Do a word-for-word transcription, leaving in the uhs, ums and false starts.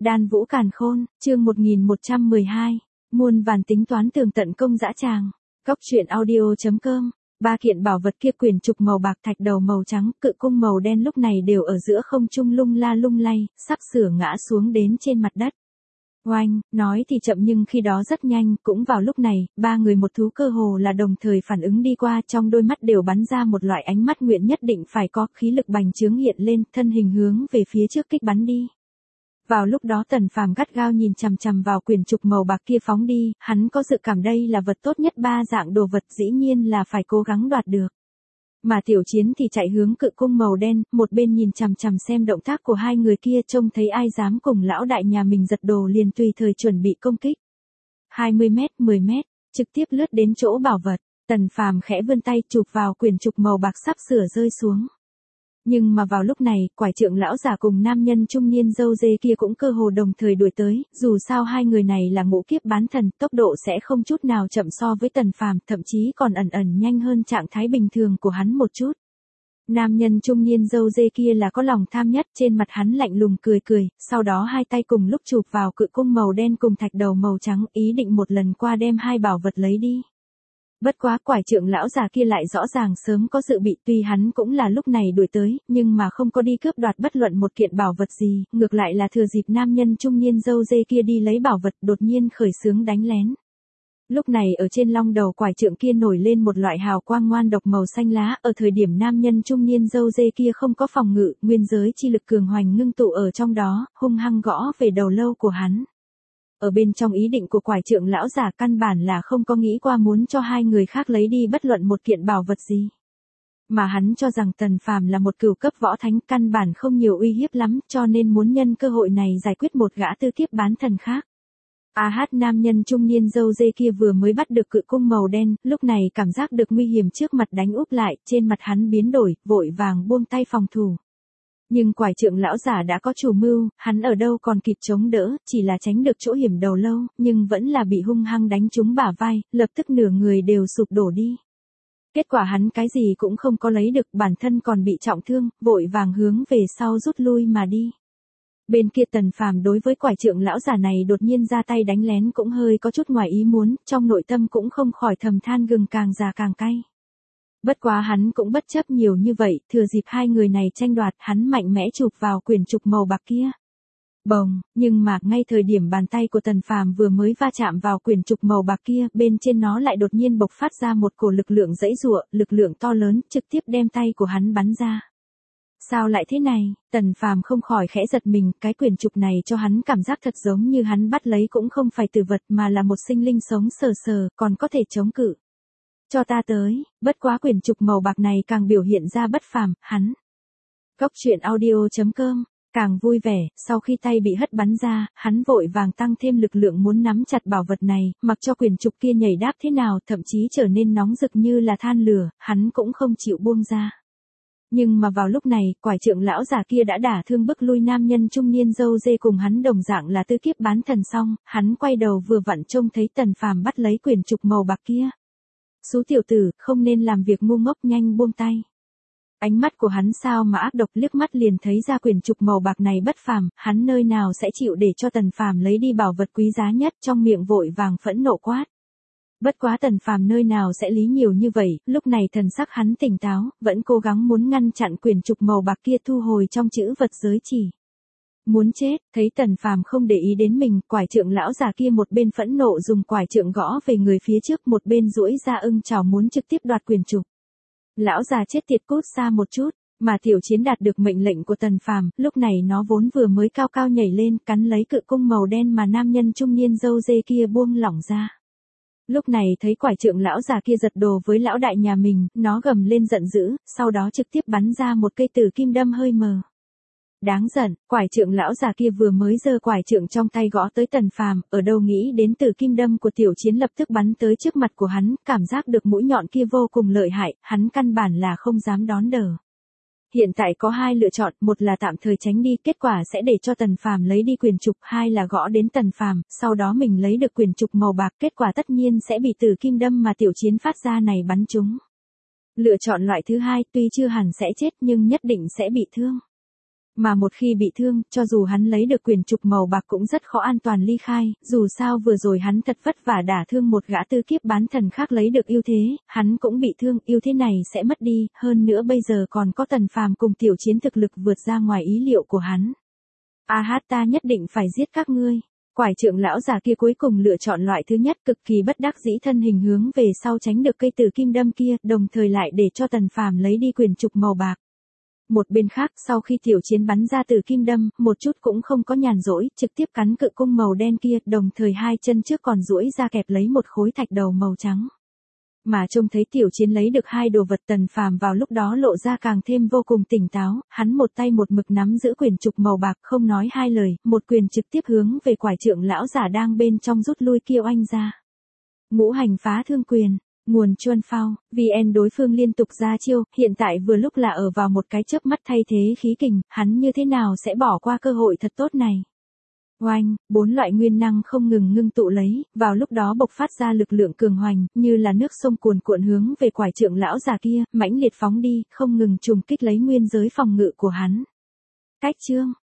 Đan Vũ Càn Khôn, chương một nghìn một trăm mười hai, muôn vàn tính toán tường tận công dã tràng. Cóc truyện audio chấm com. Ba kiện bảo vật kia, quyển trục màu bạc, thạch đầu màu trắng, cự cung màu đen lúc này đều ở giữa không trung lung la lung lay, sắp sửa ngã xuống đến trên mặt đất. Oanh, nói thì chậm nhưng khi đó rất nhanh, cũng vào lúc này, ba người một thú cơ hồ là đồng thời phản ứng đi qua, trong đôi mắt đều bắn ra một loại ánh mắt nguyện nhất định phải có, khí lực bành trướng hiện lên, thân hình hướng về phía trước kích bắn đi. Vào lúc đó Tần Phàm gắt gao nhìn chằm chằm vào quyển trục màu bạc kia phóng đi, hắn có dự cảm đây là vật tốt nhất ba dạng đồ vật, dĩ nhiên là phải cố gắng đoạt được. Mà Tiểu Chiến thì chạy hướng cự cung màu đen, một bên nhìn chằm chằm xem động tác của hai người kia, trông thấy ai dám cùng lão đại nhà mình giật đồ liền tùy thời chuẩn bị công kích. hai mươi mét, mười mét, trực tiếp lướt đến chỗ bảo vật, Tần Phàm khẽ vươn tay chụp vào quyển trục màu bạc sắp sửa rơi xuống. Nhưng mà vào lúc này, quải trượng lão giả cùng nam nhân trung niên râu dê kia cũng cơ hồ đồng thời đuổi tới, dù sao hai người này là ngũ kiếp bán thần, tốc độ sẽ không chút nào chậm so với Tần Phàm, thậm chí còn ẩn ẩn nhanh hơn trạng thái bình thường của hắn một chút. Nam nhân trung niên râu dê kia là có lòng tham nhất, trên mặt hắn lạnh lùng cười cười, sau đó hai tay cùng lúc chụp vào cự cung màu đen cùng thạch đầu màu trắng, ý định một lần qua đem hai bảo vật lấy đi. Bất quá quải trượng lão già kia lại rõ ràng sớm có dự bị, tuy hắn cũng là lúc này đuổi tới, nhưng mà không có đi cướp đoạt bất luận một kiện bảo vật gì, ngược lại là thừa dịp nam nhân trung niên râu dê kia đi lấy bảo vật đột nhiên khởi xướng đánh lén. Lúc này ở trên long đầu quải trượng kia nổi lên một loại hào quang ngoan độc màu xanh lá, ở thời điểm nam nhân trung niên râu dê kia không có phòng ngự, nguyên giới chi lực cường hoành ngưng tụ ở trong đó, hung hăng gõ về đầu lâu của hắn. Ở bên trong ý định của quải trượng lão giả căn bản là không có nghĩ qua muốn cho hai người khác lấy đi bất luận một kiện bảo vật gì. Mà hắn cho rằng Tần Phàm là một cửu cấp võ thánh, căn bản không nhiều uy hiếp lắm, cho nên muốn nhân cơ hội này giải quyết một gã tư kiếp bán thần khác. A hát nam nhân trung niên râu dê kia vừa mới bắt được cự cung màu đen, lúc này cảm giác được nguy hiểm trước mặt đánh úp lại, trên mặt hắn biến đổi, vội vàng buông tay phòng thủ. Nhưng quải trượng lão giả đã có chủ mưu, hắn ở đâu còn kịp chống đỡ, chỉ là tránh được chỗ hiểm đầu lâu, nhưng vẫn là bị hung hăng đánh trúng bả vai, lập tức nửa người đều sụp đổ đi. Kết quả hắn cái gì cũng không có lấy được, bản thân còn bị trọng thương, vội vàng hướng về sau rút lui mà đi. Bên kia Tần Phàm đối với quải trượng lão giả này đột nhiên ra tay đánh lén cũng hơi có chút ngoài ý muốn, trong nội tâm cũng không khỏi thầm than gừng càng già càng cay. Bất quá hắn cũng bất chấp nhiều như vậy, thừa dịp hai người này tranh đoạt, hắn mạnh mẽ chụp vào quyển trục màu bạc kia. Bồng, nhưng mà ngay thời điểm bàn tay của Tần Phàm vừa mới va chạm vào quyển trục màu bạc kia, bên trên nó lại đột nhiên bộc phát ra một cổ lực lượng dãy giụa, lực lượng to lớn, trực tiếp đem tay của hắn bắn ra. Sao lại thế này? Tần Phàm không khỏi khẽ giật mình, cái quyển trục này cho hắn cảm giác thật giống như hắn bắt lấy cũng không phải tử vật mà là một sinh linh sống sờ sờ, còn có thể chống cự. Cho ta tới, bất quá quyển trục màu bạc này càng biểu hiện ra bất phàm, hắn. Cóc truyện audio chấm com, càng vui vẻ, sau khi tay bị hất bắn ra, hắn vội vàng tăng thêm lực lượng muốn nắm chặt bảo vật này, mặc cho quyển trục kia nhảy đáp thế nào, thậm chí trở nên nóng rực như là than lửa, hắn cũng không chịu buông ra. Nhưng mà vào lúc này, quải trượng lão già kia đã đả thương bức lui nam nhân trung niên râu dê cùng hắn đồng dạng là tư kiếp bán thần xong, hắn quay đầu vừa vặn trông thấy Tần Phàm bắt lấy quyển trục màu bạc kia. Xú tiểu tử, không nên làm việc ngu ngốc, nhanh buông tay. Ánh mắt của hắn sao mà ác độc, liếc mắt liền thấy ra quyển trục màu bạc này bất phàm, hắn nơi nào sẽ chịu để cho Tần Phàm lấy đi bảo vật quý giá nhất, trong miệng vội vàng phẫn nộ quát. Bất quá Tần Phàm nơi nào sẽ lý nhiều như vậy, lúc này thần sắc hắn tỉnh táo, vẫn cố gắng muốn ngăn chặn quyển trục màu bạc kia thu hồi trong chữ vật giới chỉ. Muốn chết, thấy Tần Phàm không để ý đến mình, quải trượng lão già kia một bên phẫn nộ dùng quải trượng gõ về người phía trước, một bên duỗi ra ưng chảo muốn trực tiếp đoạt quyển trục. Lão già chết tiệt, cút xa một chút, mà Tiểu Chiến đạt được mệnh lệnh của Tần Phàm, lúc này nó vốn vừa mới cao cao nhảy lên, cắn lấy cự cung màu đen mà nam nhân trung niên râu dê kia buông lỏng ra. Lúc này thấy quải trượng lão già kia giật đồ với lão đại nhà mình, nó gầm lên giận dữ, sau đó trực tiếp bắn ra một cây tử kim đâm hơi mờ. Đáng giận, quải trượng lão già kia vừa mới giơ quải trượng trong tay gõ tới Tần Phàm, ở đâu nghĩ đến tử kim đâm của Tiểu Chiến lập tức bắn tới trước mặt của hắn, cảm giác được mũi nhọn kia vô cùng lợi hại, hắn căn bản là không dám đón đỡ. Hiện tại có hai lựa chọn, một là tạm thời tránh đi, kết quả sẽ để cho Tần Phàm lấy đi quyển trục, hai là gõ đến Tần Phàm, sau đó mình lấy được quyển trục màu bạc, kết quả tất nhiên sẽ bị tử kim đâm mà Tiểu Chiến phát ra này bắn trúng. Lựa chọn loại thứ hai, tuy chưa hẳn sẽ chết nhưng nhất định sẽ bị thương. Mà một khi bị thương, cho dù hắn lấy được quyển trục màu bạc cũng rất khó an toàn ly khai, dù sao vừa rồi hắn thật vất vả đả thương một gã tư kiếp bán thần khác lấy được ưu thế, hắn cũng bị thương, ưu thế này sẽ mất đi, hơn nữa bây giờ còn có Tần Phàm cùng Tiểu Chiến thực lực vượt ra ngoài ý liệu của hắn. A hát ta nhất định phải giết các ngươi. Quải trượng lão già kia cuối cùng lựa chọn loại thứ nhất, cực kỳ bất đắc dĩ thân hình hướng về sau tránh được cây tử kim đâm kia, đồng thời lại để cho Tần Phàm lấy đi quyển trục màu bạc. Một bên khác, sau khi Tiểu Chiến bắn ra từ kim đâm, một chút cũng không có nhàn rỗi, trực tiếp cắn cự cung màu đen kia, đồng thời hai chân trước còn duỗi ra kẹp lấy một khối thạch đầu màu trắng. Mà trông thấy Tiểu Chiến lấy được hai đồ vật, Tần Phàm vào lúc đó lộ ra càng thêm vô cùng tỉnh táo, hắn một tay một mực nắm giữ quyển trục màu bạc, không nói hai lời, một quyền trực tiếp hướng về quải trượng lão giả đang bên trong rút lui kia oanh ra. Ngũ hành phá thương quyền. Nguồn Chuân Phao, vê en đối phương liên tục ra chiêu, hiện tại vừa lúc là ở vào một cái chớp mắt thay thế khí kình, hắn như thế nào sẽ bỏ qua cơ hội thật tốt này. Oanh, bốn loại nguyên năng không ngừng ngưng tụ lấy, vào lúc đó bộc phát ra lực lượng cường hoành, như là nước sông cuồn cuộn hướng về quải trượng lão già kia, mãnh liệt phóng đi, không ngừng trùng kích lấy nguyên giới phòng ngự của hắn. Cách chương